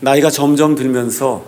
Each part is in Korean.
나이가 점점 들면서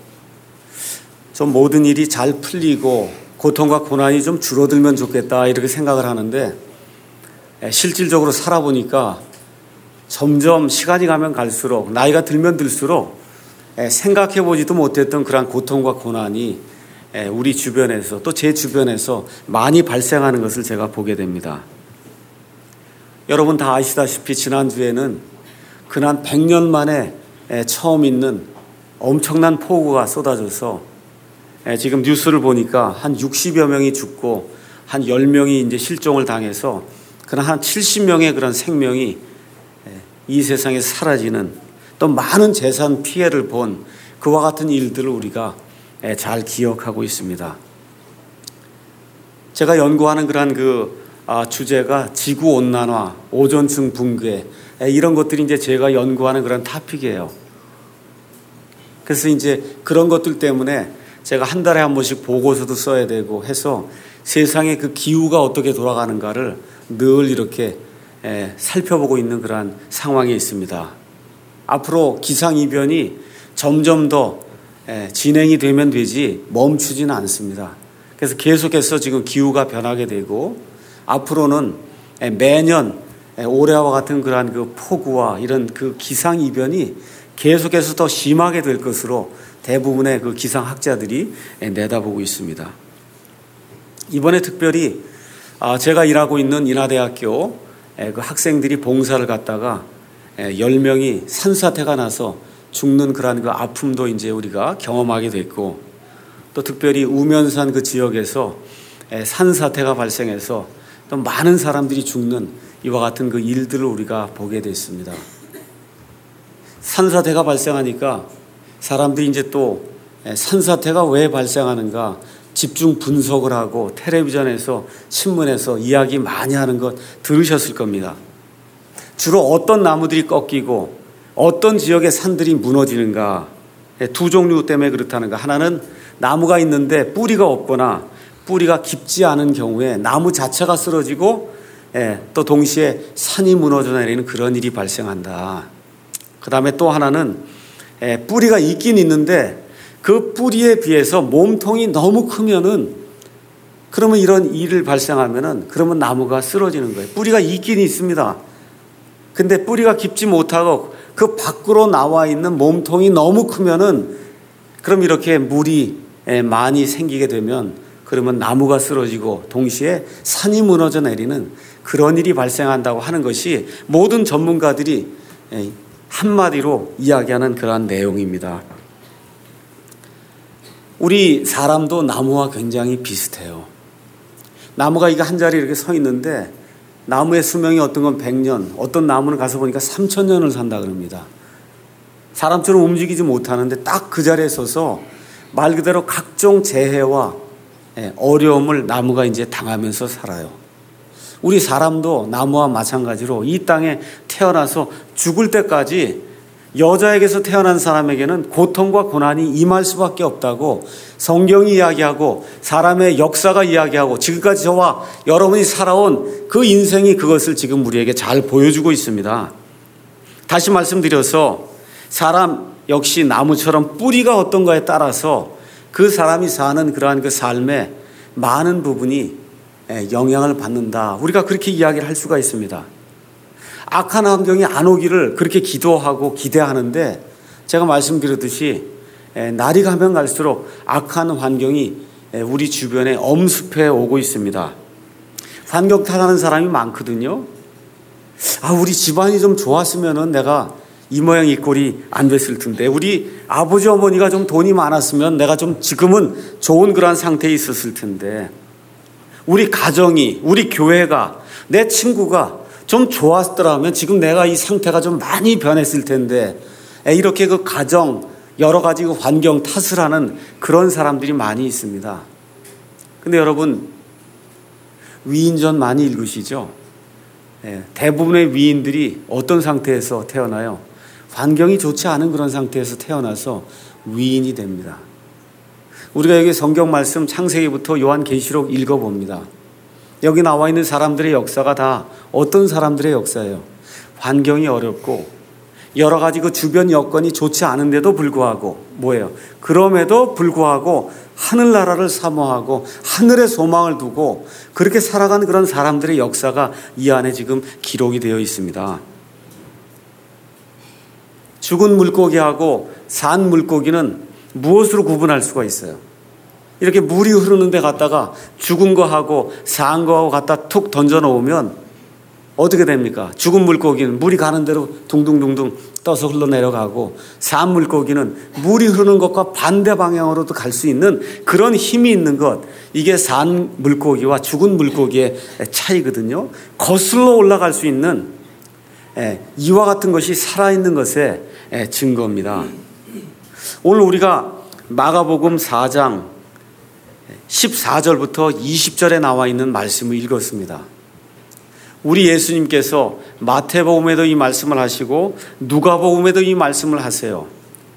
좀 모든 일이 잘 풀리고 고통과 고난이 좀 줄어들면 좋겠다 이렇게 생각을 하는데 실질적으로 살아보니까 점점 시간이 가면 갈수록 나이가 들면 들수록 생각해보지도 못했던 그런 고통과 고난이 우리 주변에서 또 제 주변에서 많이 발생하는 것을 제가 보게 됩니다. 여러분 다 아시다시피 지난주에는 근한 100년 만에 처음 있는 엄청난 폭우가 쏟아져서 지금 뉴스를 보니까 한 60여 명이 죽고 한 10명이 이제 실종을 당해서 그런 한 70명의 그런 생명이 이 세상에서 사라지는 또 많은 재산 피해를 본 그와 같은 일들을 우리가 잘 기억하고 있습니다. 제가 연구하는 그런 주제가 지구온난화, 오존층 붕괴 이런 것들이 이제 제가 연구하는 그런 토픽이에요. 그래서 이제 그런 것들 때문에 제가 한 달에 한 번씩 보고서도 써야 되고 해서 세상의 그 기후가 어떻게 돌아가는가를 늘 이렇게 살펴보고 있는 그런 상황에 있습니다. 앞으로 기상이변이 점점 더 진행이 되면 되지 멈추지는 않습니다. 그래서 계속해서 지금 기후가 변하게 되고 앞으로는 매년 올해와 같은 그러한 그 폭우와 이런 그 기상이변이 계속해서 더 심하게 될 것으로 대부분의 그 기상학자들이 내다보고 있습니다. 이번에 특별히 제가 일하고 있는 인하대학교 그 학생들이 봉사를 갔다가 10명이 산사태가 나서 죽는 그러한 그 아픔도 이제 우리가 경험하게 됐고 또 특별히 우면산 그 지역에서 산사태가 발생해서 또 많은 사람들이 죽는 이와 같은 그 일들을 우리가 보게 됐습니다. 산사태가 발생하니까 사람들이 이제 또 산사태가 왜 발생하는가 집중 분석을 하고 텔레비전에서 신문에서 이야기 많이 하는 것 들으셨을 겁니다. 주로 어떤 나무들이 꺾이고 어떤 지역의 산들이 무너지는가 두 종류 때문에 그렇다는가. 하나는 나무가 있는데 뿌리가 없거나 뿌리가 깊지 않은 경우에 나무 자체가 쓰러지고 또 동시에 산이 무너져 내리는 그런 일이 발생한다. 그 다음에 또 하나는 뿌리가 있긴 있는데 그 뿌리에 비해서 몸통이 너무 크면은 그러면 이런 일을 발생하면은 그러면 나무가 쓰러지는 거예요. 뿌리가 있긴 있습니다. 근데 뿌리가 깊지 못하고 그 밖으로 나와 있는 몸통이 너무 크면은 그럼 이렇게 물이 많이 생기게 되면 그러면 나무가 쓰러지고 동시에 산이 무너져 내리는 그런 일이 발생한다고 하는 것이 모든 전문가들이 한마디로 이야기하는 그러한 내용입니다. 우리 사람도 나무와 굉장히 비슷해요. 나무가 이게 한 자리 이렇게 서 있는데 나무의 수명이 어떤 건 100년, 어떤 나무는 가서 보니까 3000년을 산다 그럽니다. 사람처럼 움직이지 못하는데 딱 그 자리에 서서 말 그대로 각종 재해와 어려움을 나무가 이제 당하면서 살아요. 우리 사람도 나무와 마찬가지로 이 땅에 태어나서 죽을 때까지 여자에게서 태어난 사람에게는 고통과 고난이 임할 수밖에 없다고 성경이 이야기하고 사람의 역사가 이야기하고 지금까지 저와 여러분이 살아온 그 인생이 그것을 지금 우리에게 잘 보여주고 있습니다. 다시 말씀드려서 사람 역시 나무처럼 뿌리가 어떤가에 따라서 그 사람이 사는 그러한 그 삶의 많은 부분이 영향을 받는다. 우리가 그렇게 이야기를 할 수가 있습니다. 악한 환경이 안 오기를 그렇게 기도하고 기대하는데 제가 말씀드렸듯이 날이 가면 갈수록 악한 환경이 우리 주변에 엄습해 오고 있습니다. 환경 탓하는 사람이 많거든요. 우리 집안이 좀 좋았으면은 내가 이 모양 이 꼴이 안 됐을 텐데 우리 아버지 어머니가 좀 돈이 많았으면 내가 좀 지금은 좋은 그런 상태에 있었을 텐데 우리 가정이 우리 교회가 내 친구가 좀 좋았더라면 지금 내가 이 상태가 좀 많이 변했을 텐데 이렇게 그 가정 여러 가지 그 환경 탓을 하는 그런 사람들이 많이 있습니다. 근데 여러분 위인전 많이 읽으시죠? 대부분의 위인들이 어떤 상태에서 태어나요? 환경이 좋지 않은 그런 상태에서 태어나서 위인이 됩니다. 우리가 여기 성경 말씀 창세기부터 요한계시록 읽어봅니다. 여기 나와 있는 사람들의 역사가 다 어떤 사람들의 역사예요? 환경이 어렵고 여러 가지 그 주변 여건이 좋지 않은데도 불구하고 뭐예요? 그럼에도 불구하고 하늘나라를 사모하고 하늘에 소망을 두고 그렇게 살아가는 그런 사람들의 역사가 이 안에 지금 기록이 되어 있습니다. 죽은 물고기하고 산 물고기는 무엇으로 구분할 수가 있어요? 이렇게 물이 흐르는 데 갔다가 죽은 거하고 산 거하고 갖다 툭 던져 놓으면 어떻게 됩니까? 죽은 물고기는 물이 가는 대로 둥둥둥둥 떠서 흘러내려가고 산 물고기는 물이 흐르는 것과 반대 방향으로도 갈 수 있는 그런 힘이 있는 것, 이게 산 물고기와 죽은 물고기의 차이거든요. 거슬러 올라갈 수 있는 이와 같은 것이 살아있는 것의 증거입니다. 오늘 우리가 마가복음 4장 14절부터 20절에 나와 있는 말씀을 읽었습니다. 우리 예수님께서 마태복음에도 이 말씀을 하시고 누가복음에도 이 말씀을 하세요.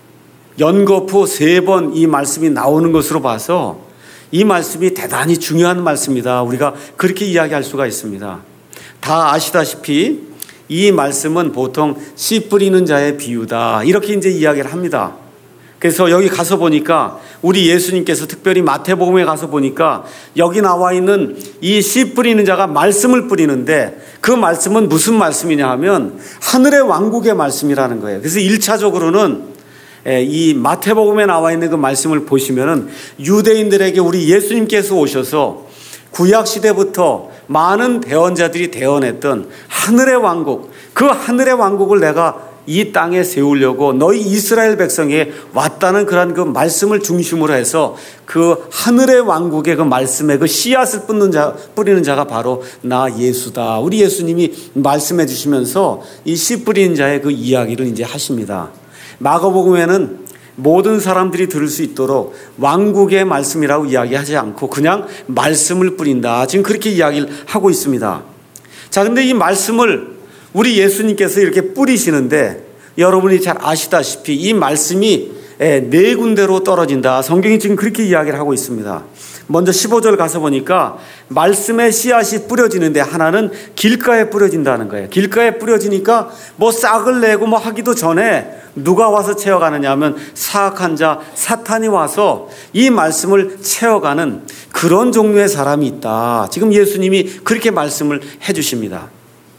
연거푸 3번 이 말씀이 나오는 것으로 봐서 이 말씀이 대단히 중요한 말씀이다. 우리가 그렇게 이야기할 수가 있습니다. 다 아시다시피 이 말씀은 보통 씨 뿌리는 자의 비유다. 이렇게 이제 이야기를 합니다. 그래서 여기 가서 보니까 우리 예수님께서 특별히 마태복음에 가서 보니까 여기 나와 있는 이 씨 뿌리는 자가 말씀을 뿌리는데 그 말씀은 무슨 말씀이냐 하면 하늘의 왕국의 말씀이라는 거예요. 그래서 1차적으로는 이 마태복음에 나와 있는 그 말씀을 보시면은 유대인들에게 우리 예수님께서 오셔서 구약시대부터 많은 대언자들이 대언했던 하늘의 왕국, 그 하늘의 왕국을 내가 이 땅에 세우려고 너희 이스라엘 백성에 왔다는 그런 그 말씀을 중심으로 해서 그 하늘의 왕국의 그 말씀에 그 씨앗을 뿌리는 자가 바로 나 예수다. 우리 예수님이 말씀해 주시면서 이 씨 뿌리는 자의 그 이야기를 이제 하십니다. 마가복음에는 모든 사람들이 들을 수 있도록 왕국의 말씀이라고 이야기하지 않고 그냥 말씀을 뿌린다. 지금 그렇게 이야기를 하고 있습니다. 자, 근데 이 말씀을 우리 예수님께서 이렇게 뿌리시는데 여러분이 잘 아시다시피 이 말씀이 4군데로 떨어진다. 성경이 지금 그렇게 이야기를 하고 있습니다. 먼저 15절 가서 보니까 말씀의 씨앗이 뿌려지는데 하나는 길가에 뿌려진다는 거예요. 길가에 뿌려지니까 뭐 싹을 내고 뭐 하기도 전에 누가 와서 채워가느냐 하면 사악한 자 사탄이 와서 이 말씀을 채워가는 그런 종류의 사람이 있다. 지금 예수님이 그렇게 말씀을 해 주십니다.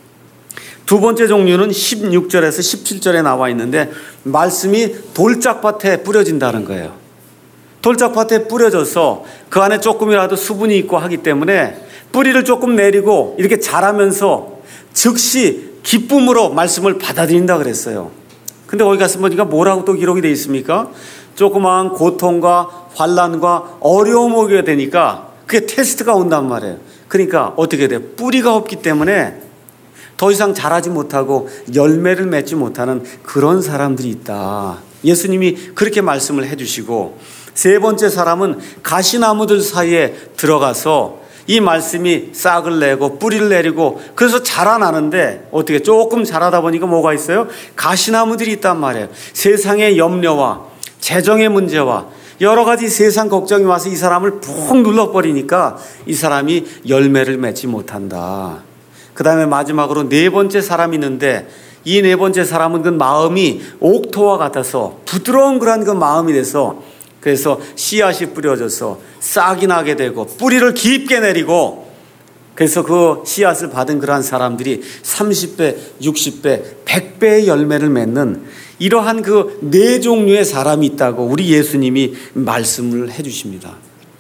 두 번째 종류는 16절에서 17절에 나와 있는데 말씀이 돌짝밭에 뿌려진다는 거예요. 돌짝밭에 뿌려져서 그 안에 조금이라도 수분이 있고 하기 때문에 뿌리를 조금 내리고 이렇게 자라면서 즉시 기쁨으로 말씀을 받아들인다 그랬어요. 근데 거기 가서 보니까 뭐라고 또 기록이 되어 있습니까? 조그마한 고통과 환난과 어려움이 오게 되니까 그게 테스트가 온단 말이에요. 그러니까 어떻게 돼요? 뿌리가 없기 때문에 더 이상 자라지 못하고 열매를 맺지 못하는 그런 사람들이 있다. 예수님이 그렇게 말씀을 해주시고 세 번째 사람은 가시나무들 사이에 들어가서 이 말씀이 싹을 내고 뿌리를 내리고 그래서 자라나는데 어떻게 조금 자라다 보니까 뭐가 있어요? 가시나무들이 있단 말이에요. 세상의 염려와 재정의 문제와 여러 가지 세상 걱정이 와서 이 사람을 푹 눌러버리니까 이 사람이 열매를 맺지 못한다. 그 다음에 마지막으로 4번째 사람이 있는데 이 4번째 사람은 그 마음이 옥토와 같아서 부드러운 그런 그 마음이 돼서 그래서 씨앗이 뿌려져서 싹이 나게 되고 뿌리를 깊게 내리고 그래서 그 씨앗을 받은 그러한 사람들이 30배, 60배, 100배의 열매를 맺는 이러한 그 4종류의 사람이 있다고 우리 예수님이 말씀을 해 주십니다.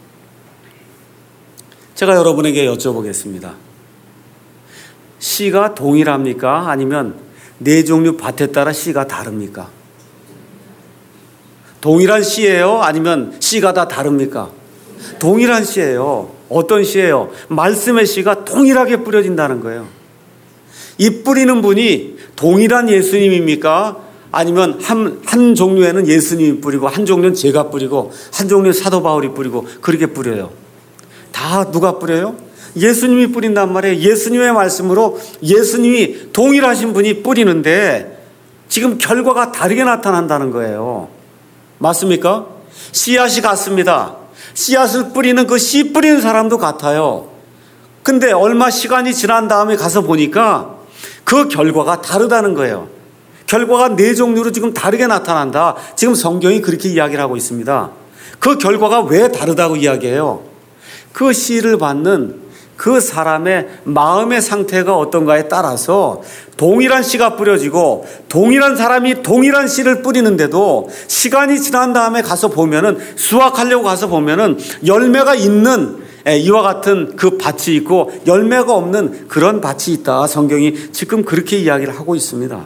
제가 여러분에게 여쭤보겠습니다. 씨가 동일합니까? 아니면 4종류 밭에 따라 씨가 다릅니까? 동일한 씨예요? 아니면 씨가 다 다릅니까? 동일한 씨예요. 어떤 씨예요? 말씀의 씨가 동일하게 뿌려진다는 거예요. 이 뿌리는 분이 동일한 예수님입니까? 아니면 한 종류에는 예수님이 뿌리고 한 종류는 제가 뿌리고 한 종류는 사도 바울이 뿌리고 그렇게 뿌려요. 다 누가 뿌려요? 예수님이 뿌린단 말이에요. 예수님의 말씀으로 예수님이 동일하신 분이 뿌리는데 지금 결과가 다르게 나타난다는 거예요. 맞습니까? 씨앗이 같습니다. 씨앗을 뿌리는 그 씨 뿌리는 사람도 같아요. 근데 얼마 시간이 지난 다음에 가서 보니까 그 결과가 다르다는 거예요. 결과가 네 종류로 지금 다르게 나타난다. 지금 성경이 그렇게 이야기를 하고 있습니다. 그 결과가 왜 다르다고 이야기해요? 그 씨를 받는 그 사람의 마음의 상태가 어떤가에 따라서 동일한 씨가 뿌려지고 동일한 사람이 동일한 씨를 뿌리는데도 시간이 지난 다음에 가서 보면은 수확하려고 가서 보면은 열매가 있는 이와 같은 그 밭이 있고 열매가 없는 그런 밭이 있다. 성경이 지금 그렇게 이야기를 하고 있습니다.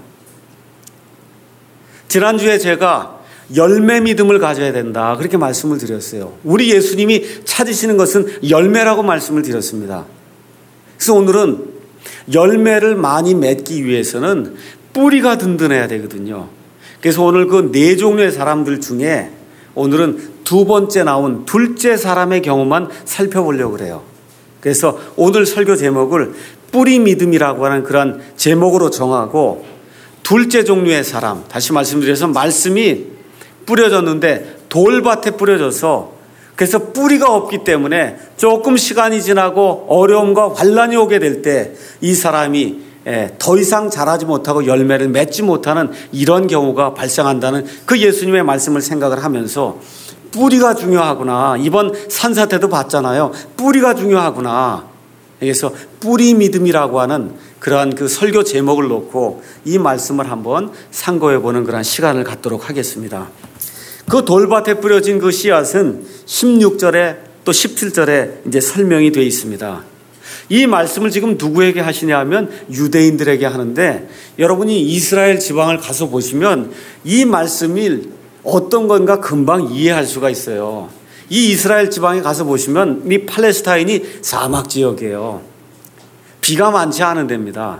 지난주에 제가 열매 믿음을 가져야 된다. 그렇게 말씀을 드렸어요. 우리 예수님이 찾으시는 것은 열매라고 말씀을 드렸습니다. 그래서 오늘은 열매를 많이 맺기 위해서는 뿌리가 든든해야 되거든요. 그래서 오늘 그 네 종류의 사람들 중에 오늘은 두 번째 나온 둘째 사람의 경우만 살펴보려고 그래요. 그래서 오늘 설교 제목을 뿌리 믿음이라고 하는 그런 제목으로 정하고 둘째 종류의 사람, 다시 말씀드려서 말씀이 뿌려졌는데 돌밭에 뿌려져서 그래서 뿌리가 없기 때문에 조금 시간이 지나고 어려움과 환난이 오게 될 때 이 사람이 더 이상 자라지 못하고 열매를 맺지 못하는 이런 경우가 발생한다는 그 예수님의 말씀을 생각을 하면서 뿌리가 중요하구나. 이번 산사태도 봤잖아요. 뿌리가 중요하구나. 그래서 뿌리 믿음이라고 하는 그러한 그 설교 제목을 놓고 이 말씀을 한번 상고해 보는 그런 시간을 갖도록 하겠습니다. 그 돌밭에 뿌려진 그 씨앗은 16절에 또 17절에 이제 설명이 되어 있습니다. 이 말씀을 지금 누구에게 하시냐 하면 유대인들에게 하는데 여러분이 이스라엘 지방을 가서 보시면 이 말씀이 어떤 건가 금방 이해할 수가 있어요. 이 이스라엘 지방에 가서 보시면 이 팔레스타인이 사막 지역이에요. 비가 많지 않은 데입니다.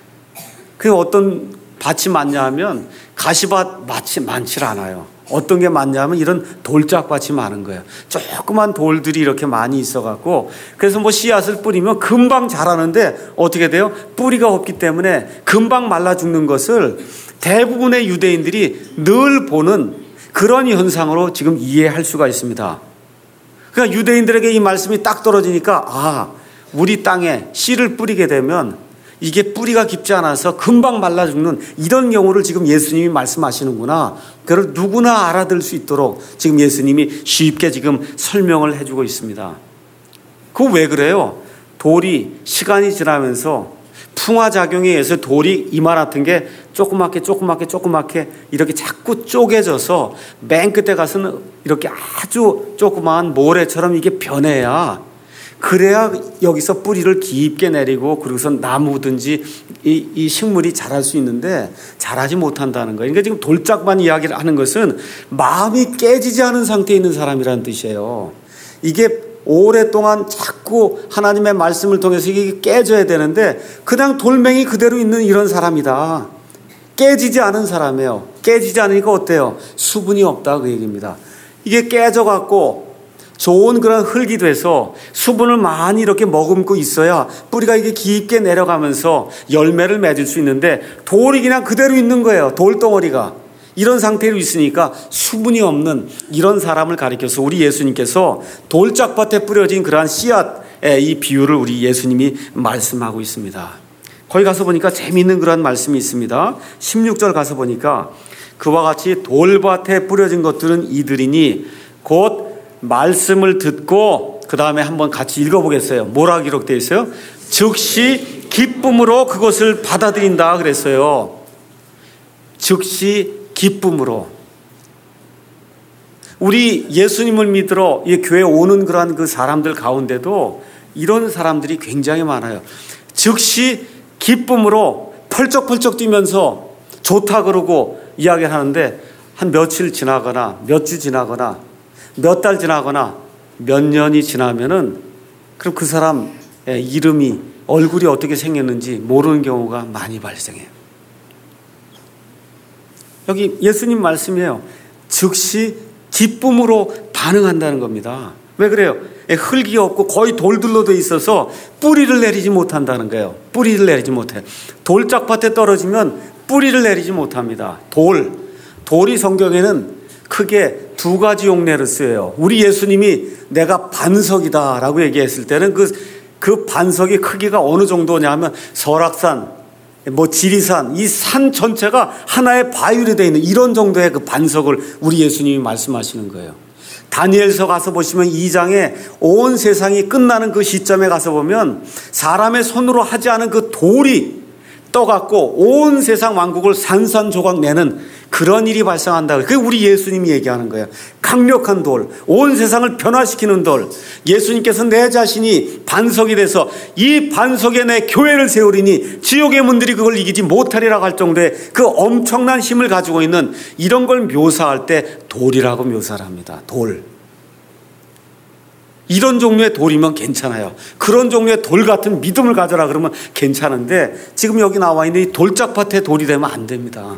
그 어떤 밭이 많냐 하면 가시밭 밭이 많지 않아요. 어떤 게 많냐면 이런 돌짝밭이 많은 거예요. 조그만 돌들이 이렇게 많이 있어갖고 그래서 뭐 씨앗을 뿌리면 금방 자라는데 어떻게 돼요? 뿌리가 없기 때문에 금방 말라 죽는 것을 대부분의 유대인들이 늘 보는 그런 현상으로 지금 이해할 수가 있습니다. 그러니까 유대인들에게 이 말씀이 딱 떨어지니까 우리 땅에 씨를 뿌리게 되면 이게 뿌리가 깊지 않아서 금방 말라 죽는 이런 경우를 지금 예수님이 말씀하시는구나. 그걸 누구나 알아들 수 있도록 지금 예수님이 쉽게 지금 설명을 해주고 있습니다. 그거 왜 그래요? 돌이 시간이 지나면서 풍화작용에 의해서 돌이 이만한 게 조그맣게 이렇게 자꾸 쪼개져서 맨 끝에 가서는 이렇게 아주 조그마한 모래처럼 이게 변해야 그래야 여기서 뿌리를 깊게 내리고 그러고서 나무든지 이 식물이 자랄 수 있는데 자라지 못한다는 거예요. 그러니까 지금 돌짝만 이야기를 하는 것은 마음이 깨지지 않은 상태에 있는 사람이라는 뜻이에요. 이게 오랫동안 자꾸 하나님의 말씀을 통해서 이게 깨져야 되는데 그냥 돌멩이 그대로 있는 이런 사람이다. 깨지지 않은 사람이에요. 깨지지 않으니까 어때요? 수분이 없다 그 얘기입니다. 이게 깨져갖고 좋은 그런 흙이 돼서 수분을 많이 이렇게 머금고 있어야 뿌리가 이게 깊게 내려가면서 열매를 맺을 수 있는데 돌이 그냥 그대로 있는 거예요. 돌덩어리가. 이런 상태로 있으니까 수분이 없는 이런 사람을 가리켜서 우리 예수님께서 돌짝밭에 뿌려진 그러한 씨앗의 이 비유를 우리 예수님이 말씀하고 있습니다. 거기 가서 보니까 재미있는 그러한 말씀이 있습니다. 16절 가서 보니까 그와 같이 돌밭에 뿌려진 것들은 이들이니 곧 말씀을 듣고 그 다음에 한번 같이 읽어보겠어요. 뭐라 기록되어 있어요? 즉시 기쁨으로 그것을 받아들인다 그랬어요. 즉시 기쁨으로. 우리 예수님을 믿으러 이 교회 오는 그러한 그 사람들 가운데도 이런 사람들이 굉장히 많아요. 즉시 기쁨으로 펄쩍펄쩍 뛰면서 좋다 그러고 이야기하는데 한 며칠 지나거나 몇 주 지나거나 몇 달 지나거나 몇 년이 지나면은 그럼 그 사람 이름이 얼굴이 어떻게 생겼는지 모르는 경우가 많이 발생해요. 여기 예수님 말씀이에요. 즉시 기쁨으로 반응한다는 겁니다. 왜 그래요? 흙이 없고 거의 돌들로 돼 있어서 뿌리를 내리지 못한다는 거예요. 뿌리를 내리지 못해요. 돌짝밭에 떨어지면 뿌리를 내리지 못합니다. 돌이 성경에는 크게 두 가지 용례를 쓰여요. 우리 예수님이 내가 반석이다 라고 얘기했을 때는 그 반석의 크기가 어느 정도냐 하면 설악산 지리산, 이 산 전체가 하나의 바위로 되어 있는 이런 정도의 그 반석을 우리 예수님이 말씀하시는 거예요. 다니엘서 가서 보시면 2장에 온 세상이 끝나는 그 시점에 가서 보면 사람의 손으로 하지 않은 그 돌이 떠갖고 온 세상 왕국을 산산조각 내는 그런 일이 발생한다. 그게 우리 예수님이 얘기하는 거예요. 강력한 돌, 온 세상을 변화시키는 돌. 예수님께서 내 자신이 반석이 돼서 이 반석에 내 교회를 세우리니 지옥의 문들이 그걸 이기지 못하리라고 할 정도의 그 엄청난 힘을 가지고 있는 이런 걸 묘사할 때 돌이라고 묘사를 합니다. 돌. 이런 종류의 돌이면 괜찮아요. 그런 종류의 돌 같은 믿음을 가져라 그러면 괜찮은데 지금 여기 나와 있는 이 돌짝밭의 돌이 되면 안 됩니다.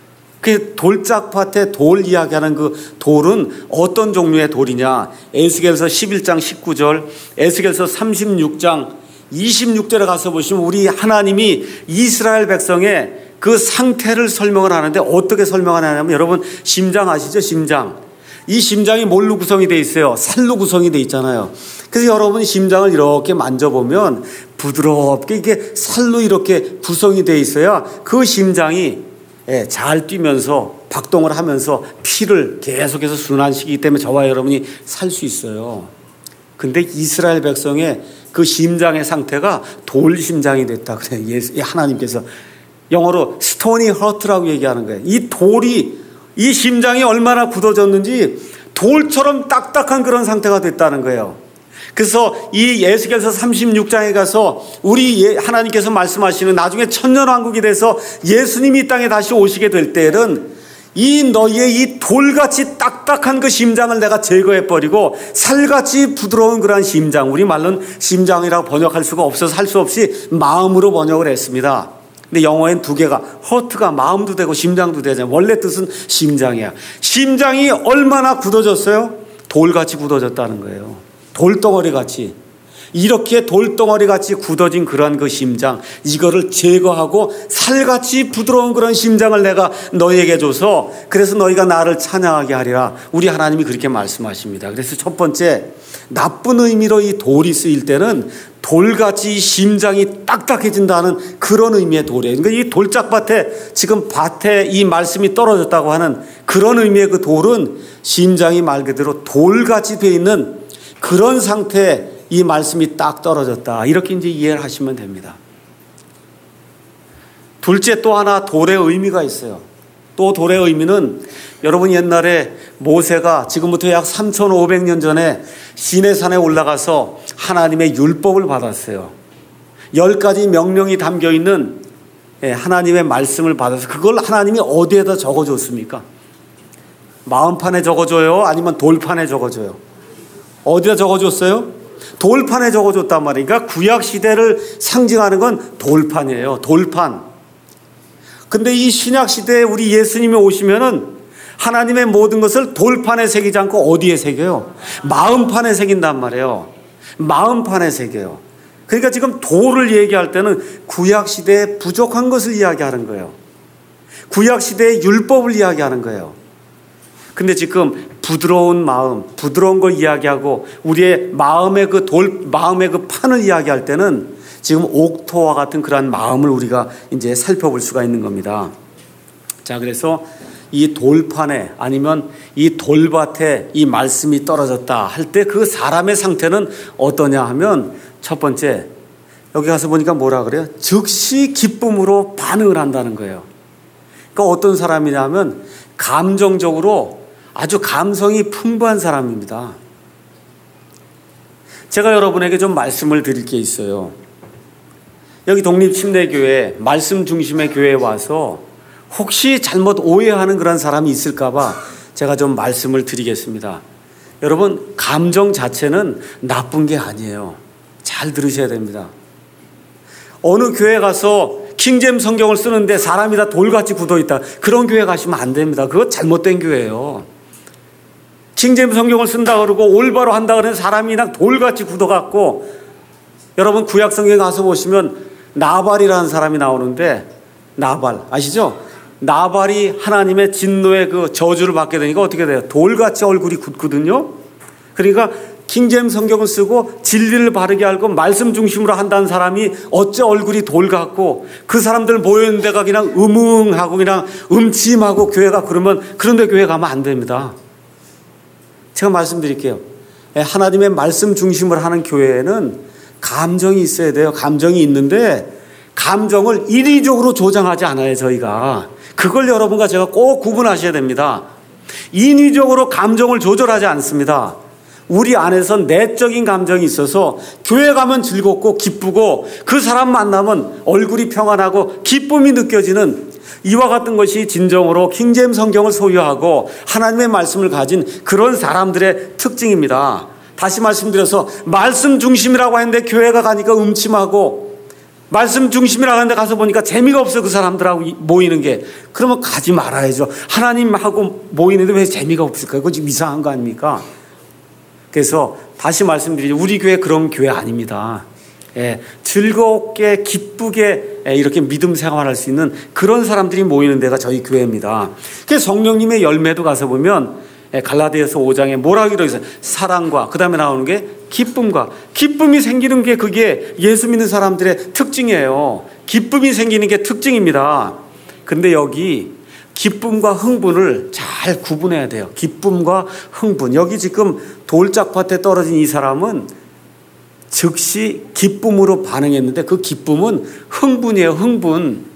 그 돌짝밭의 돌 이야기하는 그 돌은 어떤 종류의 돌이냐? 에스겔서 11장 19절, 에스겔서 36장 26절에 가서 보시면 우리 하나님이 이스라엘 백성의 그 상태를 설명을 하는데 어떻게 설명을 하냐면 여러분 심장 아시죠? 심장. 이 심장이 뭘로 구성이 되어 있어요? 살로 구성이 되어 있잖아요. 그래서 여러분이 심장을 이렇게 만져보면 부드럽게 이게 살로 이렇게 구성이 되어 있어야 그 심장이 잘 뛰면서 박동을 하면서 피를 계속해서 순환시키기 때문에 저와 여러분이 살 수 있어요. 근데 이스라엘 백성의 그 심장의 상태가 돌 심장이 됐다 그래요. 하나님께서 영어로 스토니 허트라고 얘기하는 거예요. 이 돌이 이 심장이 얼마나 굳어졌는지 돌처럼 딱딱한 그런 상태가 됐다는 거예요. 그래서 이 에스겔서 36장에 가서 우리 하나님께서 말씀하시는 나중에 천년왕국이 돼서 예수님이 이 땅에 다시 오시게 될 때에는 이 너희의 이 돌같이 딱딱한 그 심장을 내가 제거해버리고 살같이 부드러운 그러한 심장, 우리 말로는 심장이라고 번역할 수가 없어서 할 수 없이 마음으로 번역을 했습니다. 근데 영어엔 두 개가 허트가 마음도 되고 심장도 되잖아요. 원래 뜻은 심장이야. 심장이 얼마나 굳어졌어요? 돌같이 굳어졌다는 거예요. 돌덩어리같이. 이렇게 돌덩어리같이 굳어진 그런 그 심장, 이거를 제거하고 살같이 부드러운 그런 심장을 내가 너희에게 줘서 그래서 너희가 나를 찬양하게 하리라. 우리 하나님이 그렇게 말씀하십니다. 그래서 첫 번째, 나쁜 의미로 이 돌이 쓰일 때는 돌같이 심장이 딱딱해진다는 그런 의미의 돌이에요. 그러니까 이 돌짝밭에 지금 밭에 이 말씀이 떨어졌다고 하는 그런 의미의 그 돌은 심장이 말 그대로 돌같이 되어 있는 그런 상태에 이 말씀이 딱 떨어졌다. 이렇게 이제 이해를 하시면 됩니다. 둘째 또 하나 돌의 의미가 있어요. 또 돌의 의미는 여러분 옛날에 모세가 지금부터 약 3,500년 전에 시내산에 올라가서 하나님의 율법을 받았어요. 10가지 명령이 담겨있는 하나님의 말씀을 받아서 그걸 하나님이 어디에다 적어줬습니까? 마음판에 적어줘요? 아니면 돌판에 적어줘요? 어디다 적어줬어요? 돌판에 적어줬단 말이에요. 그러니까 구약시대를 상징하는 건 돌판이에요. 돌판. 근데 이 신약시대에 우리 예수님이 오시면은 하나님의 모든 것을 돌판에 새기지 않고 어디에 새겨요? 마음판에 새긴단 말이에요. 마음판에 새겨요. 그러니까 지금 돌을 얘기할 때는 구약시대에 부족한 것을 이야기하는 거예요. 구약시대의 율법을 이야기하는 거예요. 근데 지금 부드러운 마음, 부드러운 걸 이야기하고 우리의 마음의 마음의 그 판을 이야기할 때는 지금 옥토와 같은 그러한 마음을 우리가 이제 살펴볼 수가 있는 겁니다. 자, 그래서 이 돌판에 아니면 이 돌밭에 이 말씀이 떨어졌다 할 때 그 사람의 상태는 어떠냐 하면 첫 번째, 여기 가서 보니까 뭐라 그래요? 즉시 기쁨으로 반응을 한다는 거예요. 그러니까 어떤 사람이냐면 감정적으로 아주 감성이 풍부한 사람입니다. 제가 여러분에게 좀 말씀을 드릴 게 있어요. 여기 독립침례교회 말씀 중심의 교회에 와서 혹시 잘못 오해하는 그런 사람이 있을까 봐 제가 좀 말씀을 드리겠습니다. 여러분, 감정 자체는 나쁜 게 아니에요. 잘 들으셔야 됩니다. 어느 교회 가서 킹제임스 성경을 쓰는데 사람이 다 돌같이 굳어있다, 그런 교회 가시면 안 됩니다. 그거 잘못된 교회예요. 킹제임스 성경을 쓴다 그러고 올바로 한다 그러는 사람이 그냥 돌같이 굳어갖고, 여러분 구약 성경에 가서 보시면 나발이라는 사람이 나오는데, 나발 아시죠? 나발이 하나님의 진노의 그 저주를 받게 되니까 어떻게 돼요? 돌같이 얼굴이 굳거든요. 그러니까 킹제임스 성경을 쓰고 진리를 바르게 알고 말씀 중심으로 한다는 사람이 어째 얼굴이 돌 같고 그 사람들 모여있는 데가 그냥 음흥하고 그냥 음침하고 교회가 그러면 그런데 교회 가면 안 됩니다. 제가 말씀드릴게요. 하나님의 말씀 중심으로 하는 교회에는 감정이 있어야 돼요. 감정이 있는데 감정을 인위적으로 조장하지 않아요. 저희가 그걸 여러분과 제가 꼭 구분하셔야 됩니다. 인위적으로 감정을 조절하지 않습니다. 우리 안에서 내적인 감정이 있어서 교회 가면 즐겁고 기쁘고 그 사람 만나면 얼굴이 평안하고 기쁨이 느껴지는 이와 같은 것이 진정으로 킹제임스 성경을 소유하고 하나님의 말씀을 가진 그런 사람들의 특징입니다. 다시 말씀드려서 말씀 중심이라고 했는데 교회가 가니까 음침하고 말씀 중심이라고 하는데 가서 보니까 재미가 없어요. 그 사람들하고 모이는 게. 그러면 가지 말아야죠. 하나님하고 모이는데 왜 재미가 없을까요? 그거 지금 이상한 거 아닙니까? 그래서 다시 말씀드리죠. 우리 교회 그런 교회 아닙니다. 즐겁게 기쁘게 이렇게 믿음 생활할 수 있는 그런 사람들이 모이는 데가 저희 교회입니다. 그래서 성령님의 열매도 가서 보면 갈라디아서 5장에 뭐라고 되어 있어요? 사랑과 그 다음에 나오는 게 기쁨과 기쁨이 생기는 게 그게 예수 믿는 사람들의 특징이에요. 기쁨이 생기는 게 특징입니다. 근데 여기 기쁨과 흥분을 잘 구분해야 돼요. 기쁨과 흥분. 여기 지금 돌짝밭에 떨어진 이 사람은 즉시 기쁨으로 반응했는데 그 기쁨은 흥분이에요. 흥분.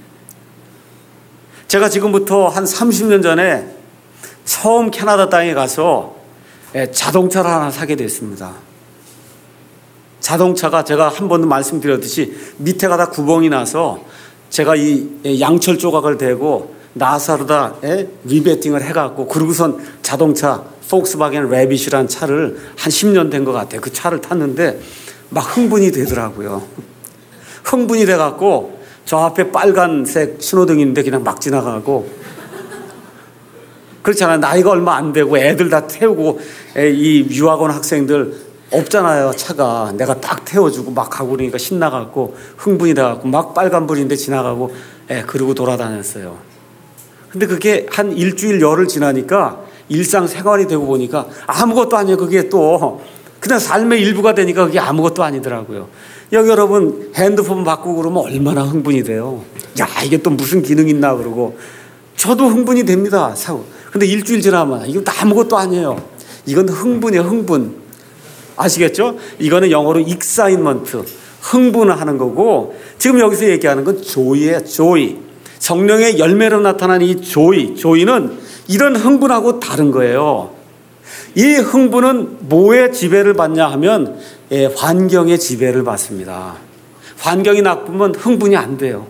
제가 지금부터 한 30년 전에 처음 캐나다 땅에 가서 자동차를 하나 사게 됐습니다. 자동차가 제가 한 번도 말씀드렸듯이 밑에가 다 구멍이 나서 제가 이 양철 조각을 대고 나사로다 리베팅을 해갖고 그러고선 자동차 폭스바겐 래빗이라는 차를 한 10년 된 것 같아요. 그 차를 탔는데 막 흥분이 되더라고요. 흥분이 돼갖고 저 앞에 빨간색 신호등이 있는데 그냥 막 지나가고 그렇잖아요. 나이가 얼마 안 되고 애들 다 태우고 이 유학원 학생들 없잖아요. 차가 내가 딱 태워주고 막 가고 그러니까 신나갖고 흥분이 돼갖고 막 빨간불인데 지나가고 그러고 돌아다녔어요. 근데 그게 한 일주일 열흘 지나니까 일상생활이 되고 보니까 아무것도 아니에요. 그게 또 그냥 삶의 일부가 되니까 그게 아무것도 아니더라고요. 여기 여러분 핸드폰 바꾸고 그러면 얼마나 흥분이 돼요. 야 이게 또 무슨 기능 있나 그러고 저도 흥분이 됩니다. 사고. 근데 일주일 지나면 이건 아무것도 아니에요. 이건 흥분이에요. 흥분. 아시겠죠? 이거는 영어로 익사이먼트. 흥분하는 거고 지금 여기서 얘기하는 건 조이예요. 조이. 성령의 열매로 나타나는 이 조이는 이런 흥분하고 다른 거예요. 이 흥분은 뭐의 지배를 받냐 하면 환경의 지배를 받습니다. 환경이 나쁘면 흥분이 안 돼요.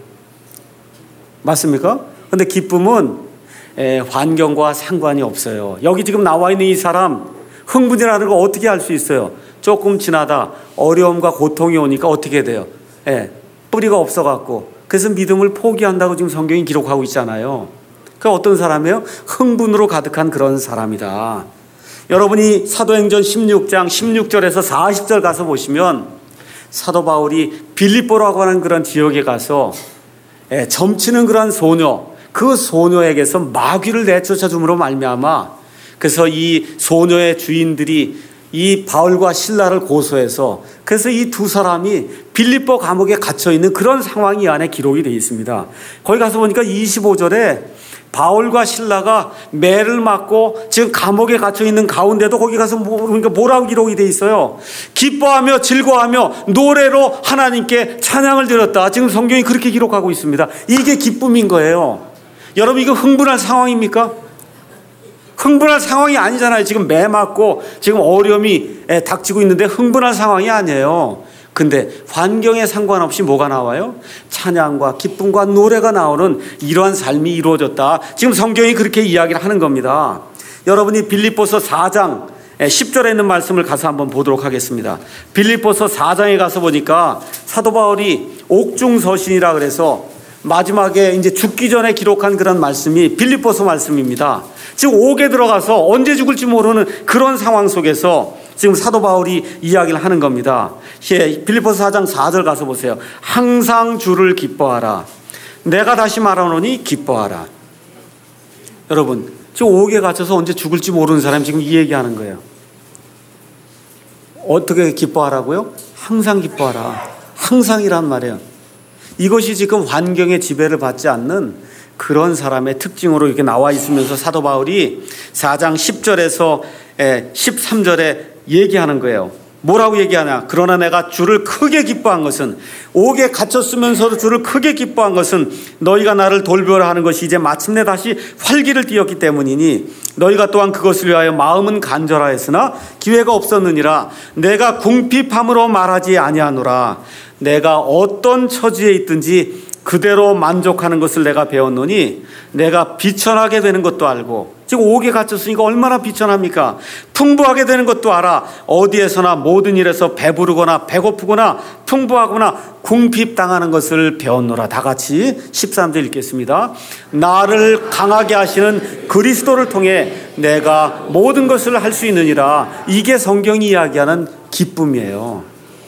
맞습니까? 그런데 기쁨은 환경과 상관이 없어요. 여기 지금 나와 있는 이 사람 흥분이라는 거 어떻게 알 수 있어요? 조금 지나다 어려움과 고통이 오니까 어떻게 돼요? 뿌리가 없어갖고 그래서 믿음을 포기한다고 지금 성경이 기록하고 있잖아요. 그 어떤 사람이에요? 흥분으로 가득한 그런 사람이다. 여러분이 사도행전 16장 16절에서 40절 가서 보시면 사도 바울이 빌립보라고 하는 그런 지역에 가서 점치는 그런 소녀, 그 소녀에게서 마귀를 내쫓아 줌으로 말미암아 그래서 이 소녀의 주인들이 이 바울과 실라를 고소해서 그래서 이 두 사람이 빌립보 감옥에 갇혀있는 그런 상황이 이 안에 기록이 되어 있습니다. 거기 가서 보니까 25절에 바울과 실라가 매를 맞고 지금 감옥에 갇혀있는 가운데도 거기 가서 그러니까 뭐라고 기록이 되어 있어요? 기뻐하며 즐거워하며 노래로 하나님께 찬양을 드렸다. 지금 성경이 그렇게 기록하고 있습니다. 이게 기쁨인 거예요. 여러분 이거 흥분할 상황입니까? 흥분할 상황이 아니잖아요. 지금 매 맞고 지금 어려움이 닥치고 있는데 흥분할 상황이 아니에요. 근데 환경에 상관없이 뭐가 나와요? 찬양과 기쁨과 노래가 나오는 이러한 삶이 이루어졌다. 지금 성경이 그렇게 이야기를 하는 겁니다. 여러분이 빌립보서 4장 10절에 있는 말씀을 가서 한번 보도록 하겠습니다. 빌립보서 4장에 가서 보니까 사도 바울이 옥중서신이라 그래서 마지막에 이제 죽기 전에 기록한 그런 말씀이 빌립보서 말씀입니다. 지금 옥에 들어가서 언제 죽을지 모르는 그런 상황 속에서 지금 사도 바울이 이야기를 하는 겁니다. 빌립보서 4장 4절 가서 보세요. 항상 주를 기뻐하라. 내가 다시 말하노니 기뻐하라. 여러분 지금 옥에 갇혀서 언제 죽을지 모르는 사람이 지금 이 얘기하는 거예요. 어떻게 기뻐하라고요? 항상 기뻐하라. 항상이란 말이에요. 이것이 지금 환경의 지배를 받지 않는 그런 사람의 특징으로 이렇게 나와 있으면서 사도 바울이 4장 10절에서 13절에 얘기하는 거예요. 뭐라고 얘기하냐? 그러나 내가 주를 크게 기뻐한 것은, 옥에 갇혔으면서도 주를 크게 기뻐한 것은 너희가 나를 돌보라 하는 것이 이제 마침내 다시 활기를 띠었기 때문이니 너희가 또한 그것을 위하여 마음은 간절하였으나 기회가 없었느니라. 내가 궁핍함으로 말하지 아니하노라. 내가 어떤 처지에 있든지 그대로 만족하는 것을 내가 배웠노니 내가 비천하게 되는 것도 알고, 지금 옥에 갇혔으니까 얼마나 비천합니까? 풍부하게 되는 것도 알아. 어디에서나 모든 일에서 배부르거나 배고프거나 풍부하거나 궁핍당하는 것을 배웠노라. 다 같이 13절 읽겠습니다. 나를 강하게 하시는 그리스도를 통해 내가 모든 것을 할 수 있느니라. 이게 성경이 이야기하는 기쁨이에요.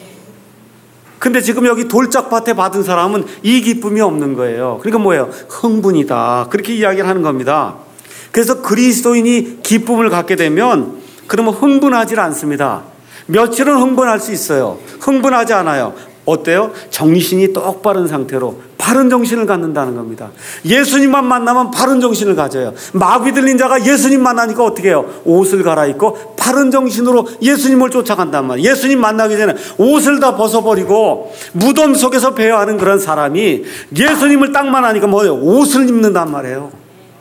근데 지금 여기 돌짝밭에 받은 사람은 이 기쁨이 없는 거예요. 그러니까 뭐예요? 흥분이다. 그렇게 이야기를 하는 겁니다. 그래서 그리스도인이 기쁨을 갖게 되면 그러면 흥분하지 않습니다. 며칠은 흥분할 수 있어요. 흥분하지 않아요. 어때요? 정신이 똑바른 상태로 바른 정신을 갖는다는 겁니다. 예수님만 만나면 바른 정신을 가져요. 마귀 들린 자가 예수님 만나니까 어떻게 해요? 옷을 갈아입고 바른 정신으로 예수님을 쫓아간단 말이에요. 예수님 만나기 전에 옷을 다 벗어버리고 무덤 속에서 배회하는 그런 사람이 예수님을 딱 만나니까 뭐예요? 옷을 입는단 말이에요.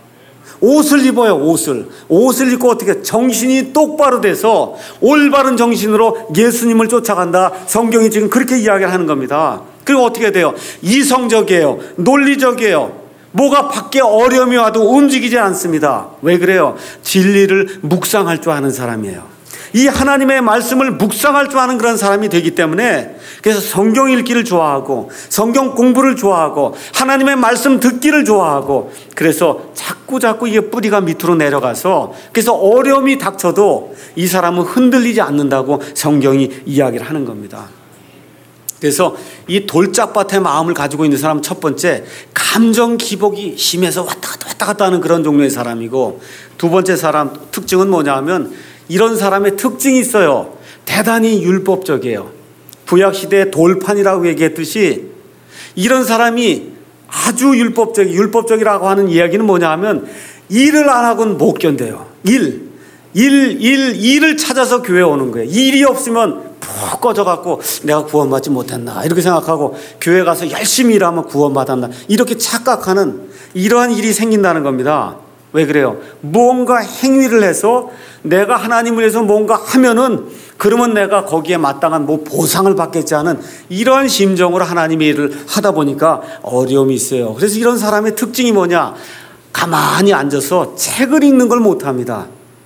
옷을 입어요. 옷을 입고 어떻게 정신이 똑바로 돼서 올바른 정신으로 예수님을 쫓아간다. 성경이 지금 그렇게 이야기를 하는 겁니다. 그리고 어떻게 돼요? 이성적이에요. 논리적이에요. 뭐가 밖에 어려움이 와도 움직이지 않습니다. 왜 그래요? 진리를 묵상할 줄 아는 사람이에요. 이 하나님의 말씀을 묵상할 줄 아는 그런 사람이 되기 때문에, 그래서 성경 읽기를 좋아하고 성경 공부를 좋아하고 하나님의 말씀 듣기를 좋아하고, 그래서 자꾸 이게 뿌리가 밑으로 내려가서, 그래서 어려움이 닥쳐도 이 사람은 흔들리지 않는다고 성경이 이야기를 하는 겁니다. 그래서 이 돌짝밭의 마음을 가지고 있는 사람은 첫 번째, 감정 기복이 심해서 왔다 갔다 하는 그런 종류의 사람이고, 두 번째 사람 특징은 뭐냐 하면 이런 사람의 특징이 있어요. 대단히 율법적이에요. 구약시대의 돌판이라고 얘기했듯이 이런 사람이 아주 율법적이라고 하는 이야기는 뭐냐 하면 일을 안 하고는 못 견뎌요. 일을 찾아서 교회에 오는 거예요. 일이 없으면 푹 꺼져갖고 내가 구원받지 못했나 이렇게 생각하고 교회 가서 열심히 일하면 구원받았나 이렇게 착각하는 이러한 일이 생긴다는 겁니다. 왜 그래요? 무언가 행위를 해서 내가 하나님을 위해서 뭔가 하면은 그러면 내가 거기에 마땅한 뭐 보상을 받겠지 하는 이런 심정으로 하나님의 일을 하다 보니까 어려움이 있어요. 그래서 이런 사람의 특징이 뭐냐? 가만히 앉아서 책을 읽는 걸 못합니다.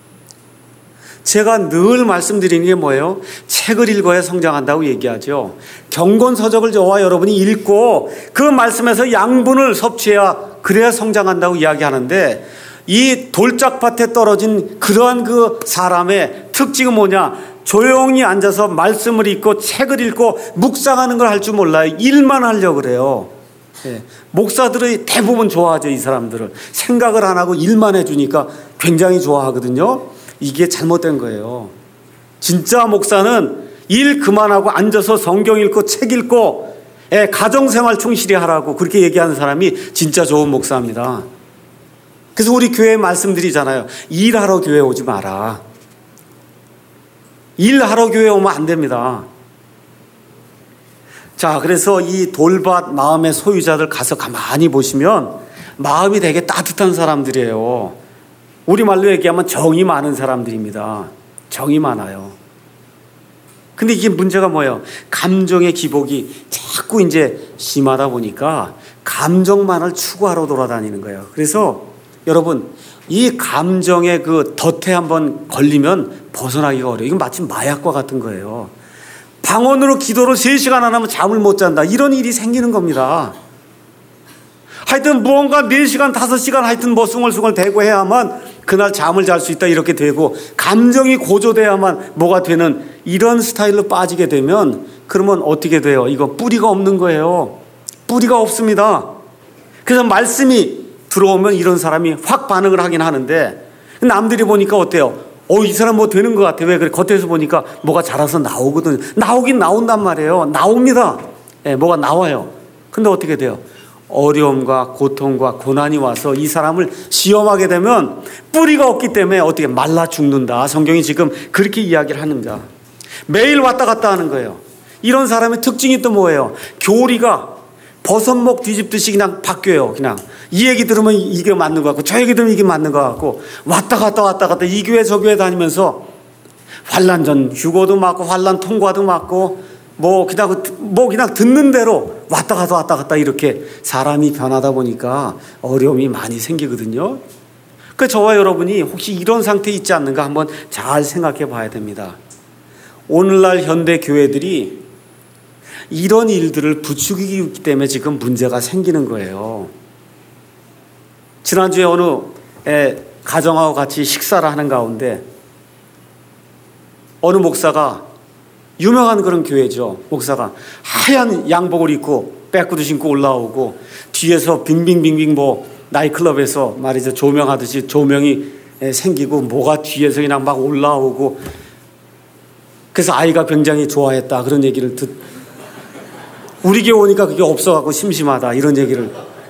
제가 늘 말씀드리는 게 뭐예요? 책을 읽어야 성장한다고 얘기하죠. 경건서적을 저와 여러분이 읽고 그 말씀에서 양분을 섭취해야 그래야 성장한다고 이야기하는데, 이 돌짝밭에 떨어진 그러한 그 사람의 특징은 뭐냐? 조용히 앉아서 말씀을 읽고 책을 읽고 묵상하는 걸 할 줄 몰라요. 일만 하려고 그래요. 목사들이 대부분 좋아하죠. 이 사람들을 생각을 안 하고 일만 해주니까 굉장히 좋아하거든요. 이게 잘못된 거예요. 진짜 목사는 일 그만하고 앉아서 성경 읽고 책 읽고 가정생활 충실히 하라고 그렇게 얘기하는 사람이 진짜 좋은 목사입니다. 그래서 우리 교회에 말씀드리잖아요. 일하러 교회 오지 마라. 일하러 교회 오면 안 됩니다. 자, 그래서 이 돌밭 마음의 소유자들 가서 가만히 보시면 마음이 되게 따뜻한 사람들이에요. 우리말로 얘기하면 정이 많은 사람들입니다. 정이 많아요. 근데 이게 문제가 뭐예요? 감정의 기복이 자꾸 이제 심하다 보니까 감정만을 추구하러 돌아다니는 거예요. 그래서 여러분, 이 감정의 그 덫에 한번 걸리면 벗어나기가 어려워요. 이건 마치 마약과 같은 거예요. 방언으로 기도를 3시간 안 하면 잠을 못 잔다. 이런 일이 생기는 겁니다. 하여튼 무언가 4시간, 5시간 하여튼 뭐 숭얼숭얼 대고 해야만 그날 잠을 잘 수 있다 이렇게 되고, 감정이 고조돼야만 뭐가 되는 이런 스타일로 빠지게 되면 그러면 어떻게 돼요? 이거 뿌리가 없는 거예요. 뿌리가 없습니다. 그래서 말씀이 들어오면 이런 사람이 확 반응을 하긴 하는데 남들이 보니까 어때요? 이 사람 뭐 되는 것 같아. 왜 그래? 겉에서 보니까 뭐가 자라서 나오거든. 나오긴 나온단 말이에요. 나옵니다. 뭐가 나와요. 근데 어떻게 돼요? 어려움과 고통과 고난이 와서 이 사람을 시험하게 되면 뿌리가 없기 때문에 어떻게 말라 죽는다. 성경이 지금 그렇게 이야기를 합니다. 매일 왔다 갔다 하는 거예요. 이런 사람의 특징이 또 뭐예요? 교리가 버섯목 뒤집듯이 그냥 바뀌어요. 그냥 이 얘기 들으면 이게 맞는 것 같고 저 얘기 들으면 이게 맞는 것 같고 왔다 갔다 이 교회 저 교회 다니면서 환난 전 휴고도 맞고 환난 통과도 맞고 그냥 듣는 대로 왔다 갔다 이렇게 사람이 변하다 보니까 어려움이 많이 생기거든요. 그러니까 저와 여러분이 혹시 이런 상태에 있지 않는가 한번 잘 생각해 봐야 됩니다. 오늘날 현대 교회들이 이런 일들을 부추기기 있기 때문에 지금 문제가 생기는 거예요. 지난주에 어느 가정하고 같이 식사를 하는 가운데 어느 목사가 유명한 그런 교회죠. 목사가 하얀 양복을 입고 백구두 신고 올라오고 뒤에서 빙빙빙빙 나이클럽에서 말이죠. 조명하듯이 조명이 생기고 뭐가 뒤에서 그냥 막 올라오고 그래서 아이가 굉장히 좋아했다. 그런 얘기를 우리 교회 오니까 그게 없어갖고 심심하다. 이런 얘기를.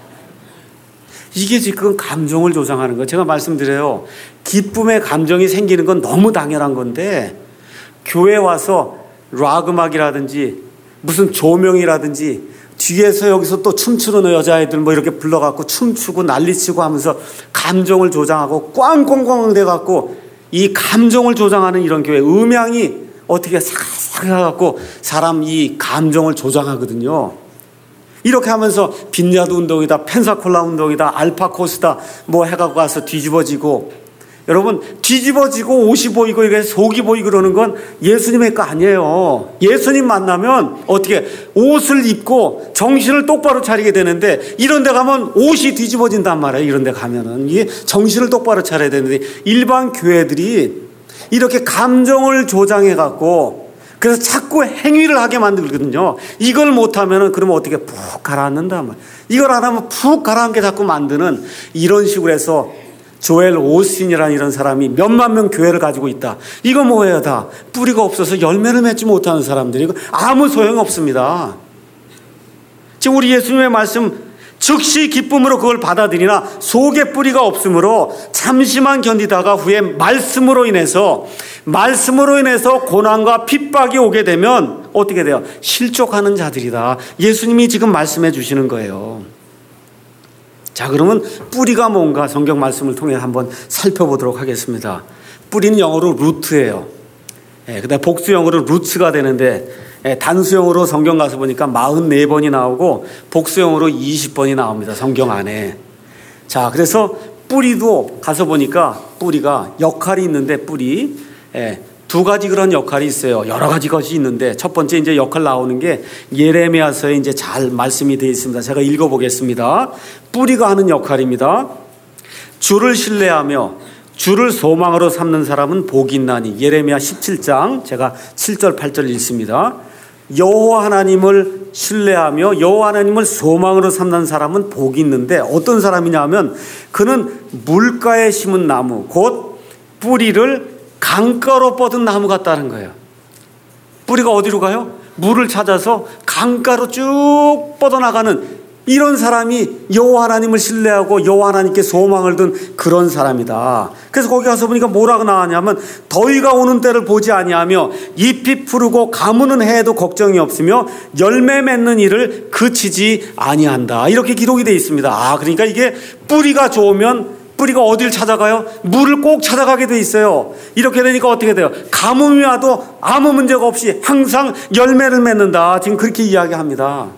이게 지금 감정을 조장하는 거예요. 제가 말씀드려요. 기쁨의 감정이 생기는 건 너무 당연한 건데 교회 와서 락 음악이라든지 무슨 조명이라든지 뒤에서 여기서 또 춤추는 여자애들 이렇게 불러갖고 춤추고 난리치고 하면서 감정을 조장하고 꽝꽝꽝 돼갖고 이 감정을 조장하는 이런 교회 음향이 어떻게 싹싹 해갖고 사람 이 감정을 조장하거든요. 이렇게 하면서 빈야드 운동이다, 펜사콜라 운동이다, 알파코스다 해갖고 가서 뒤집어지고 여러분 뒤집어지고 옷이 보이고 이게 속이 보이고 그러는 건 예수님의 거 아니에요. 예수님 만나면 어떻게 옷을 입고 정신을 똑바로 차리게 되는데 이런 데 가면 옷이 뒤집어진단 말이에요. 이런 데 가면은 이게 정신을 똑바로 차려야 되는데 일반 교회들이 이렇게 감정을 조장해 갖고 그래서 자꾸 행위를 하게 만들거든요. 이걸 못하면은 그러면 어떻게 푹 가라앉는단 말이에요. 이걸 안 하면 푹 가라앉게 자꾸 만드는 이런 식으로 해서 조엘 오스틴이라는 이런 사람이 몇만 명 교회를 가지고 있다. 이거 뭐예요? 다 뿌리가 없어서 열매를 맺지 못하는 사람들이 아무 소용없습니다. 지금 우리 예수님의 말씀 즉시 기쁨으로 그걸 받아들이나 속에 뿌리가 없으므로 잠시만 견디다가 후에 말씀으로 인해서 고난과 핍박이 오게 되면 어떻게 돼요? 실족하는 자들이다. 예수님이 지금 말씀해 주시는 거예요. 자, 그러면 뿌리가 뭔가 성경 말씀을 통해 한번 살펴보도록 하겠습니다. 뿌리는 영어로 루트예요. 그다음 복수형으로 루츠가 되는데 단수형으로 성경 가서 보니까 44번이 나오고 복수형으로 20번이 나옵니다. 성경 안에. 자, 그래서 뿌리도 가서 보니까 뿌리가 역할이 있는데 뿌리 두 가지 그런 역할이 있어요. 여러 가지 것이 있는데 첫 번째 이제 역할 나오는 게 예레미야서에 이제 잘 말씀이 되어 있습니다. 제가 읽어보겠습니다. 뿌리가 하는 역할입니다. 주를 신뢰하며 주를 소망으로 삼는 사람은 복이 있나니. 예레미야 17장 제가 7절 8절 읽습니다. 여호와 하나님을 신뢰하며 여호와 하나님을 소망으로 삼는 사람은 복이 있는데 어떤 사람이냐 하면 그는 물가에 심은 나무 곧 뿌리를 강가로 뻗은 나무 같다는 거예요. 뿌리가 어디로 가요? 물을 찾아서 강가로 쭉 뻗어나가는 이런 사람이 여호와 하나님을 신뢰하고 여호와 하나님께 소망을 둔 그런 사람이다. 그래서 거기 가서 보니까 뭐라고 나왔냐면 더위가 오는 때를 보지 아니하며 잎이 푸르고 가무는 해에도 걱정이 없으며 열매 맺는 일을 그치지 아니한다. 이렇게 기록이 되어 있습니다. 그러니까 이게 뿌리가 좋으면 뿌리가 어딜 찾아가요? 물을 꼭 찾아가게 돼 있어요. 이렇게 되니까 어떻게 돼요? 가뭄이 와도 아무 문제가 없이 항상 열매를 맺는다. 지금 그렇게 이야기합니다.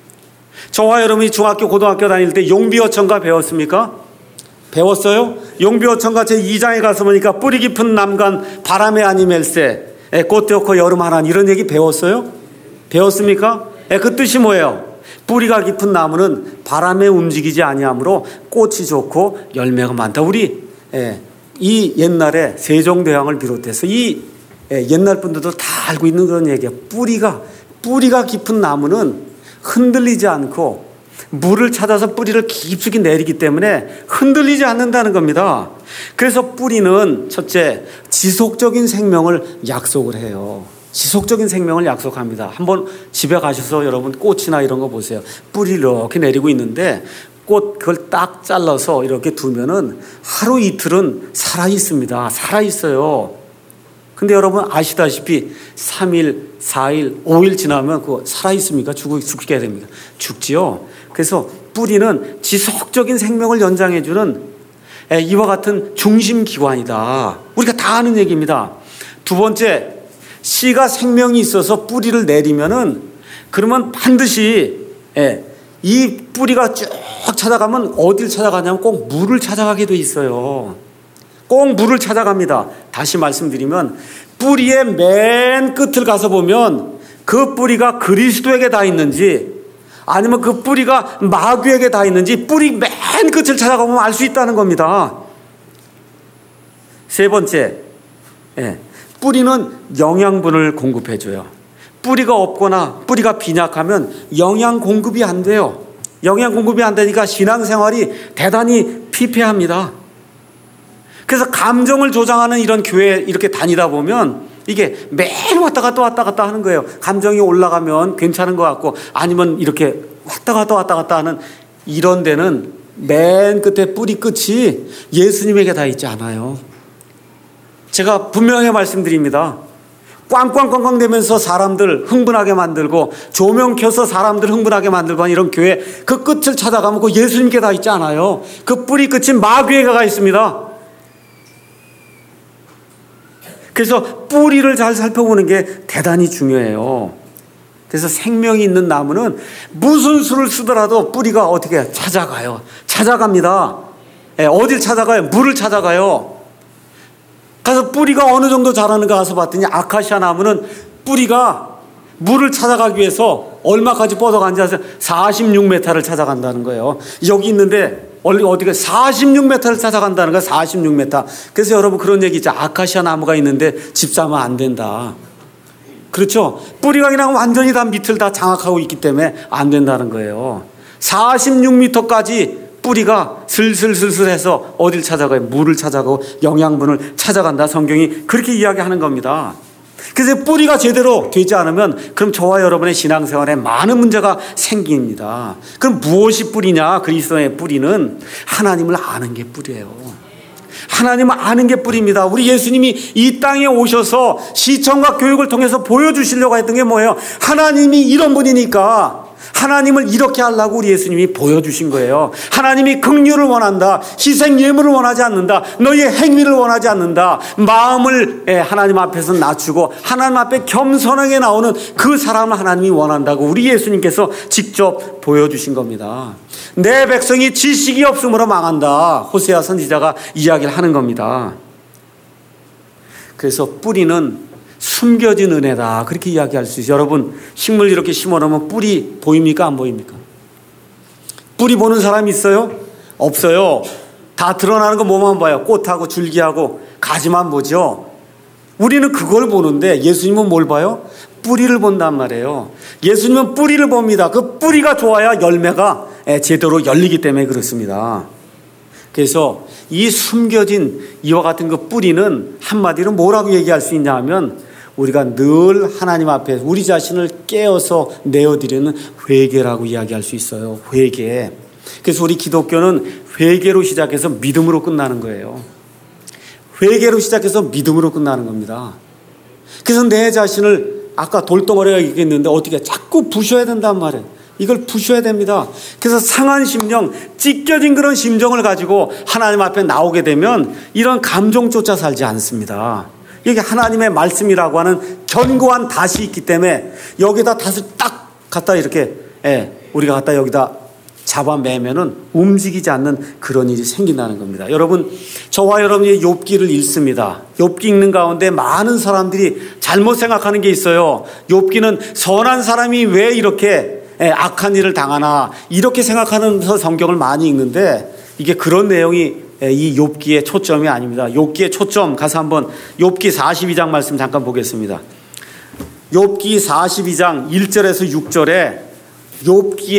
저와 여러분이 중학교, 고등학교 다닐 때 용비어천가 배웠습니까? 배웠어요? 용비어천가 제2장에 가서 보니까 뿌리 깊은 남간 바람에 아니멜세 꽃되었고 여름 하나니 이런 얘기 배웠어요? 배웠습니까? 그 뜻이 뭐예요? 뿌리가 깊은 나무는 바람에 움직이지 아니하므로 꽃이 좋고 열매가 많다. 우리 이 옛날에 세종대왕을 비롯해서 이 옛날 분들도 다 알고 있는 그런 얘기예요. 뿌리가 깊은 나무는 흔들리지 않고 물을 찾아서 뿌리를 깊숙이 내리기 때문에 흔들리지 않는다는 겁니다. 그래서 뿌리는 첫째, 지속적인 생명을 약속을 해요. 지속적인 생명을 약속합니다. 한번 집에 가셔서 여러분 꽃이나 이런 거 보세요. 뿌리 이렇게 내리고 있는데 꽃 그걸 딱 잘라서 이렇게 두면은 하루 이틀은 살아 있습니다. 살아 있어요. 근데 여러분 아시다시피 3일, 4일, 5일 지나면 그거 살아 있습니까? 죽게 됩니까? 죽지요. 그래서 뿌리는 지속적인 생명을 연장해주는 이와 같은 중심기관이다. 우리가 다 아는 얘기입니다. 두 번째, 씨가 생명이 있어서 뿌리를 내리면은 그러면 반드시 이 뿌리가 쭉 찾아가면 어딜 찾아가냐면 꼭 물을 찾아가게 돼 있어요. 꼭 물을 찾아갑니다. 다시 말씀드리면 뿌리의 맨 끝을 가서 보면 그 뿌리가 그리스도에게 다 있는지 아니면 그 뿌리가 마귀에게 다 있는지 뿌리 맨 끝을 찾아가보면 알 수 있다는 겁니다. 세 번째, 뿌리는 영양분을 공급해줘요. 뿌리가 없거나 뿌리가 빈약하면 영양 공급이 안 돼요. 영양 공급이 안 되니까 신앙생활이 대단히 피폐합니다. 그래서 감정을 조장하는 이런 교회 이렇게 다니다 보면 이게 매일 왔다 갔다 하는 거예요. 감정이 올라가면 괜찮은 것 같고 아니면 이렇게 왔다 갔다 하는 이런 데는 맨 끝에 뿌리 끝이 예수님에게 다 있지 않아요. 제가 분명하게 말씀드립니다. 꽝꽝꽝꽝 되면서 사람들 흥분하게 만들고 조명 켜서 사람들 흥분하게 만들고 이런 교회 그 끝을 찾아가면 그 예수님께 다 있지 않아요. 그 뿌리 끝이 마귀에게 가 있습니다. 그래서 뿌리를 잘 살펴보는 게 대단히 중요해요. 그래서 생명이 있는 나무는 무슨 수를 쓰더라도 뿌리가 어떻게 찾아가요. 찾아갑니다. 어딜 찾아가요? 물을 찾아가요. 가서 뿌리가 어느 정도 자라는가 가서 봤더니 아카시아 나무는 뿌리가 물을 찾아가기 위해서 얼마까지 뻗어간지 아세요? 46m를 찾아간다는 거예요. 여기 있는데 어디가 46m를 찾아간다는 거야. 46m. 그래서 여러분 그런 얘기 있죠. 아카시아 나무가 있는데 집 사면 안 된다. 그렇죠? 뿌리가 그냥 완전히 다 밑을 다 장악하고 있기 때문에 안 된다는 거예요. 46m까지 뿌리가 슬슬슬슬 해서 어딜 찾아가요? 물을 찾아가고 영양분을 찾아간다. 성경이 그렇게 이야기하는 겁니다. 그래서 뿌리가 제대로 되지 않으면 그럼 저와 여러분의 신앙생활에 많은 문제가 생깁니다. 그럼 무엇이 뿌리냐? 그리스도의 뿌리는 하나님을 아는 게 뿌리예요. 하나님을 아는 게 뿌리입니다. 우리 예수님이 이 땅에 오셔서 시청과 교육을 통해서 보여주시려고 했던 게 뭐예요? 하나님이 이런 분이니까 하나님을 이렇게 하려고 우리 예수님이 보여주신 거예요. 하나님이 긍휼을 원한다. 희생 예물을 원하지 않는다. 너희의 행위를 원하지 않는다. 마음을 하나님 앞에서 낮추고 하나님 앞에 겸손하게 나오는 그 사람을 하나님이 원한다고 우리 예수님께서 직접 보여주신 겁니다. 내 백성이 지식이 없으므로 망한다. 호세아 선지자가 이야기를 하는 겁니다. 그래서 뿌리는 숨겨진 은혜다. 그렇게 이야기할 수 있어요. 여러분 식물 이렇게 심어놓으면 뿌리 보입니까? 안 보입니까? 뿌리 보는 사람이 있어요? 없어요. 다 드러나는 거 뭐만 봐요? 꽃하고 줄기하고 가지만 보죠. 우리는 그걸 보는데 예수님은 뭘 봐요? 뿌리를 본단 말이에요. 예수님은 뿌리를 봅니다. 그 뿌리가 좋아야 열매가 제대로 열리기 때문에 그렇습니다. 그래서 이 숨겨진 이와 같은 그 뿌리는 한마디로 뭐라고 얘기할 수 있냐 하면 우리가 늘 하나님 앞에 우리 자신을 깨어서 내어드리는 회개라고 이야기할 수 있어요. 회개. 그래서 우리 기독교는 회개로 시작해서 믿음으로 끝나는 거예요. 회개로 시작해서 믿음으로 끝나는 겁니다. 그래서 내 자신을 아까 돌덩어리가 얘기했는데 어떻게 자꾸 부셔야 된단 말이에요. 이걸 부셔야 됩니다. 그래서 상한 심령, 찢겨진 그런 심정을 가지고 하나님 앞에 나오게 되면 이런 감정조차 살지 않습니다. 이게 하나님의 말씀이라고 하는 견고한 닷이 있기 때문에 여기다 닷을 딱 갖다 이렇게 우리가 갖다 여기다 잡아매면은 움직이지 않는 그런 일이 생긴다는 겁니다. 여러분, 저와 여러분이 욥기를 읽습니다. 욥기 읽는 가운데 많은 사람들이 잘못 생각하는 게 있어요. 욥기는 선한 사람이 왜 이렇게 악한 일을 당하나 이렇게 생각하면서 성경을 많이 읽는데 이게 그런 내용이 이 욥기의 초점이 아닙니다. 욥기의 초점 가서 한번 욥기 42장 말씀 잠깐 보겠습니다. 욥기 42장 1절에서 6절에 욥기의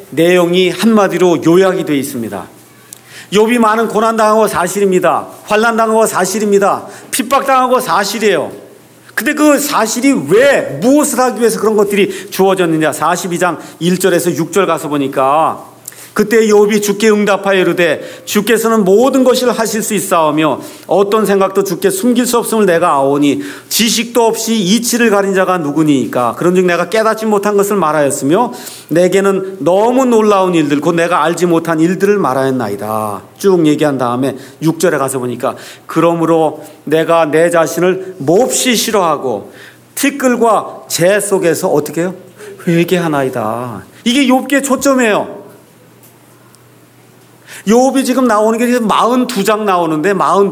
내용이 한마디로 요약이 되어 있습니다. 욥이 많은 고난당하고 사실입니다. 환난당하고 사실입니다. 핍박당하고 사실이에요. 근데 그 사실이 왜 무엇을 하기 위해서 그런 것들이 주어졌느냐. 42장 1절에서 6절 가서 보니까 그때 욥이 주께 응답하여 이르되 주께서는 모든 것을 하실 수 있사오며 어떤 생각도 주께 숨길 수 없음을 내가 아오니 지식도 없이 이치를 가린 자가 누구니까 그런즉 내가 깨닫지 못한 것을 말하였으며 내게는 너무 놀라운 일들 곧 내가 알지 못한 일들을 말하였나이다. 쭉 얘기한 다음에 6절에 가서 보니까 그러므로 내가 내 자신을 몹시 싫어하고 티끌과 재 속에서 어떻게 해요? 회개하나이다. 이게 욥기의 초점이에요. 욥이 지금 나오는 게 42장 나오는데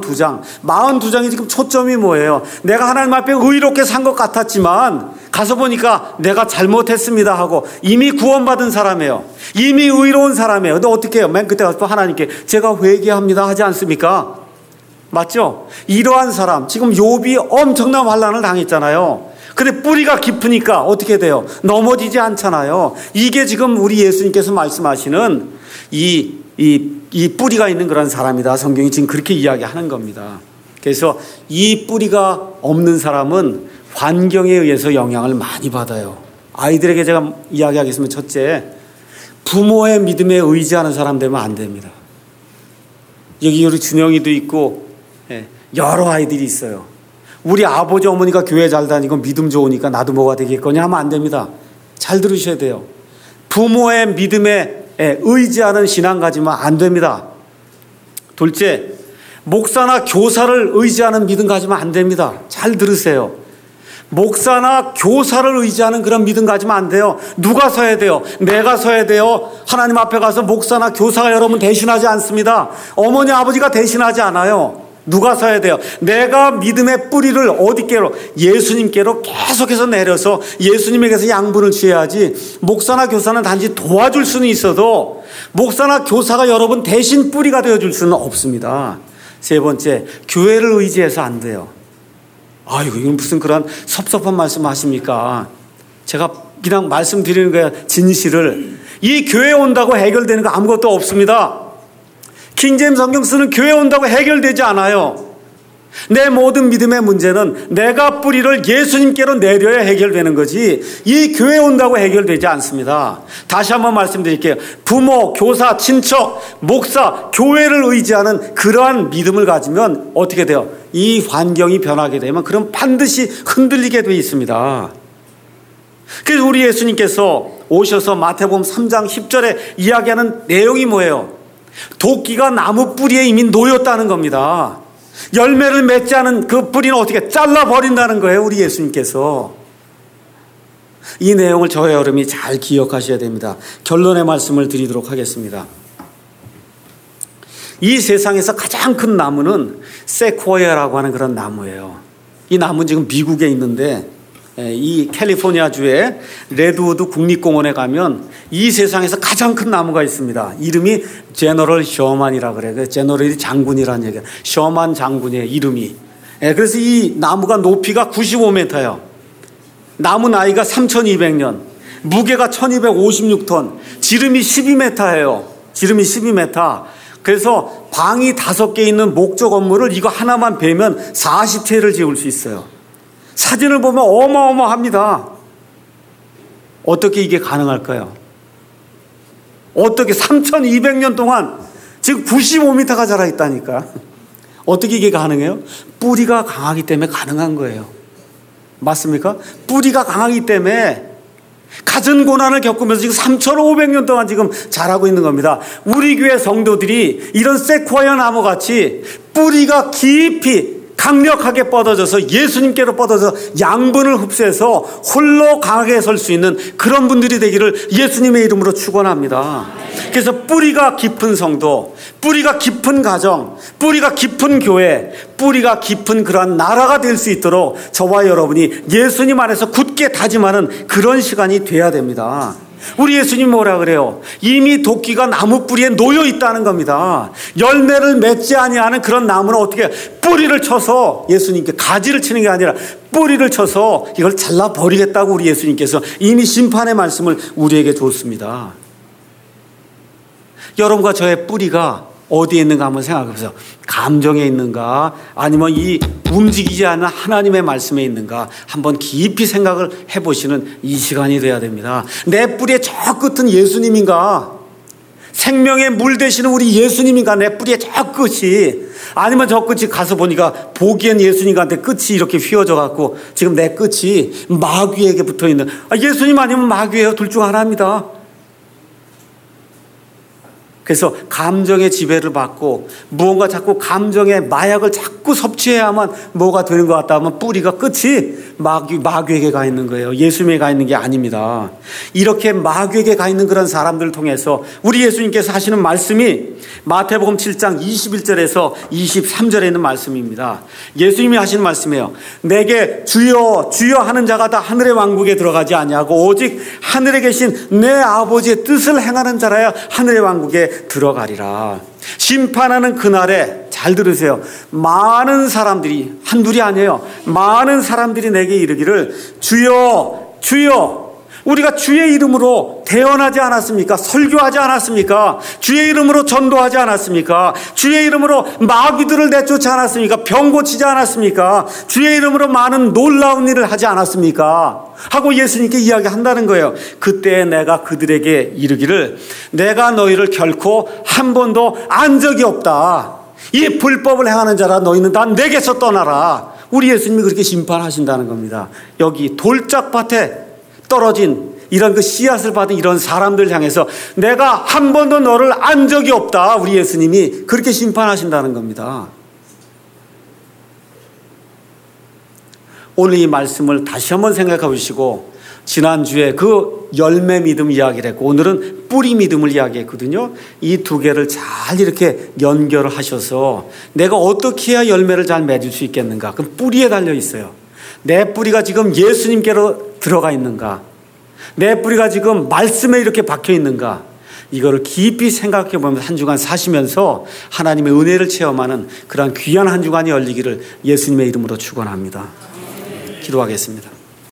42장이 지금 초점이 뭐예요? 내가 하나님 앞에 의롭게 산 것 같았지만 가서 보니까 내가 잘못했습니다 하고 이미 구원받은 사람이에요. 이미 의로운 사람이에요. 근데 어떻게 해요? 맨 그때 가서 또 하나님께 제가 회개합니다 하지 않습니까? 맞죠? 이러한 사람 지금 욥이 엄청난 환난을 당했잖아요. 근데 뿌리가 깊으니까 어떻게 돼요? 넘어지지 않잖아요. 이게 지금 우리 예수님께서 말씀하시는 이 뿌리가 있는 그런 사람이다. 성경이 지금 그렇게 이야기하는 겁니다. 그래서 이 뿌리가 없는 사람은 환경에 의해서 영향을 많이 받아요. 아이들에게 제가 이야기하겠습니다. 첫째, 부모의 믿음에 의지하는 사람 되면 안 됩니다. 여기 우리 준영이도 있고 여러 아이들이 있어요. 우리 아버지 어머니가 교회 잘 다니고 믿음 좋으니까 나도 뭐가 되겠거냐 하면 안 됩니다. 잘 들으셔야 돼요. 부모의 믿음에 의지하는 신앙 가지면 안 됩니다. 둘째, 목사나 교사를 의지하는 믿음 가지면 안 됩니다. 잘 들으세요. 목사나 교사를 의지하는 그런 믿음 가지면 안 돼요. 누가 서야 돼요? 내가 서야 돼요. 하나님 앞에 가서 목사나 교사가 여러분 대신하지 않습니다. 어머니 아버지가 대신하지 않아요. 누가 서야 돼요? 내가 믿음의 뿌리를 어디께로? 예수님께로 계속해서 내려서 예수님에게서 양분을 취해야지. 목사나 교사는 단지 도와줄 수는 있어도 목사나 교사가 여러분 대신 뿌리가 되어줄 수는 없습니다. 세 번째, 교회를 의지해서 안 돼요. 아이고 이건 무슨 그런 섭섭한 말씀 하십니까? 제가 그냥 말씀드리는 거야. 진실을. 이 교회 온다고 해결되는 거 아무것도 없습니다. 킹제임스 성경 쓰는 교회 온다고 해결되지 않아요. 내 모든 믿음의 문제는 내가 뿌리를 예수님께로 내려야 해결되는 거지 이 교회 온다고 해결되지 않습니다. 다시 한번 말씀드릴게요. 부모, 교사, 친척, 목사, 교회를 의지하는 그러한 믿음을 가지면 어떻게 돼요? 이 환경이 변하게 되면 그럼 반드시 흔들리게 되어 있습니다. 그래서 우리 예수님께서 오셔서 마태복음 3장 10절에 이야기하는 내용이 뭐예요? 도끼가 나무 뿌리에 이미 놓였다는 겁니다. 열매를 맺지 않은 그 뿌리는 어떻게 잘라버린다는 거예요. 우리 예수님께서. 이 내용을 저와 여러분이 잘 기억하셔야 됩니다. 결론의 말씀을 드리도록 하겠습니다. 이 세상에서 가장 큰 나무는 세코야라고 하는 그런 나무예요. 이 나무는 지금 미국에 있는데 이 캘리포니아주의 레드우드 국립공원에 가면 이 세상에서 가장 큰 나무가 있습니다. 이름이 제너럴 셔만이라 그래요. 제너럴이 장군이라는 얘기예요. 셔만 장군의 이름이. 그래서 이 나무가 높이가 95m예요. 나무 나이가 3200년, 무게가 1256톤, 지름이 12m예요. 지름이 12m. 그래서 방이 5개 있는 목조 건물을 이거 하나만 베면 40채를 지을 수 있어요. 사진을 보면 어마어마합니다. 어떻게 이게 가능할까요? 어떻게 3200년 동안 지금 95m가 자라있다니까. 어떻게 이게 가능해요? 뿌리가 강하기 때문에 가능한 거예요. 맞습니까? 뿌리가 강하기 때문에 갖은 고난을 겪으면서 지금 3500년 동안 지금 자라고 있는 겁니다. 우리 교회 성도들이 이런 세코야 나무같이 뿌리가 깊이 강력하게 뻗어져서 예수님께로 뻗어서 양분을 흡수해서 홀로 강하게 설 수 있는 그런 분들이 되기를 예수님의 이름으로 축원합니다. 그래서 뿌리가 깊은 성도, 뿌리가 깊은 가정, 뿌리가 깊은 교회, 뿌리가 깊은 그러한 나라가 될 수 있도록 저와 여러분이 예수님 안에서 굳게 다짐하는 그런 시간이 돼야 됩니다. 우리 예수님 뭐라 그래요? 이미 도끼가 나무 뿌리에 놓여 있다는 겁니다. 열매를 맺지 아니하는 그런 나무는 어떻게 뿌리를 쳐서 예수님께 가지를 치는 게 아니라 뿌리를 쳐서 이걸 잘라버리겠다고 우리 예수님께서 이미 심판의 말씀을 우리에게 줬습니다. 여러분과 저의 뿌리가 어디에 있는가 한번 생각해 보세요. 감정에 있는가 아니면 이 움직이지 않는 하나님의 말씀에 있는가 한번 깊이 생각을 해보시는 이 시간이 돼야 됩니다. 내 뿌리의 저 끝은 예수님인가? 생명의 물 되시는 우리 예수님인가? 내 뿌리의 저 끝이, 아니면 저 끝이 가서 보니까 보기엔 예수님한테 끝이 이렇게 휘어져 갖고 지금 내 끝이 마귀에게 붙어 있는, 예수님 아니면 마귀예요. 둘 중 하나입니다. 그래서 감정의 지배를 받고 무언가 자꾸 감정의 마약을 자꾸 섭취해야만 뭐가 되는 것 같다 하면 뿌리가 끝이 마귀에게 가 있는 거예요. 예수님에게 가 있는 게 아닙니다. 이렇게 마귀에게 가 있는 그런 사람들을 통해서 우리 예수님께서 하시는 말씀이 마태복음 7장 21절에서 23절에 있는 말씀입니다. 예수님이 하시는 말씀이에요. 내게 주여 주여 하는 자가 다 하늘의 왕국에 들어가지 아니하고 오직 하늘에 계신 내 아버지의 뜻을 행하는 자라야 하늘의 왕국에 들어가리라. 심판하는 그날에 잘 들으세요. 많은 사람들이, 한둘이 아니에요. 많은 사람들이 내게 이르기를 주여 주여, 우리가 주의 이름으로 대언하지 않았습니까? 설교하지 않았습니까? 주의 이름으로 전도하지 않았습니까? 주의 이름으로 마귀들을 내쫓지 않았습니까? 병 고치지 않았습니까? 주의 이름으로 많은 놀라운 일을 하지 않았습니까? 하고 예수님께 이야기한다는 거예요. 그때 내가 그들에게 이르기를 내가 너희를 결코 한 번도 안 적이 없다. 이 불법을 행하는 자라 너희는 다 내게서 떠나라. 우리 예수님이 그렇게 심판하신다는 겁니다. 여기 돌짝밭에 떨어진 이런 그 씨앗을 받은 이런 사람들 향해서 내가 한 번도 너를 안 적이 없다. 우리 예수님이 그렇게 심판하신다는 겁니다. 오늘 이 말씀을 다시 한번 생각해 보시고, 지난주에 그 열매 믿음 이야기를 했고 오늘은 뿌리 믿음을 이야기했거든요. 이 두 개를 잘 이렇게 연결을 하셔서 내가 어떻게 해야 열매를 잘 맺을 수 있겠는가? 그럼 뿌리에 달려 있어요. 내 뿌리가 지금 예수님께로 들어가 있는가? 내 뿌리가 지금 말씀에 이렇게 박혀 있는가? 이거를 깊이 생각해 보면서 한 주간 사시면서 하나님의 은혜를 체험하는 그러한 귀한 한 주간이 열리기를 예수님의 이름으로 축원합니다. 기도하겠습니다.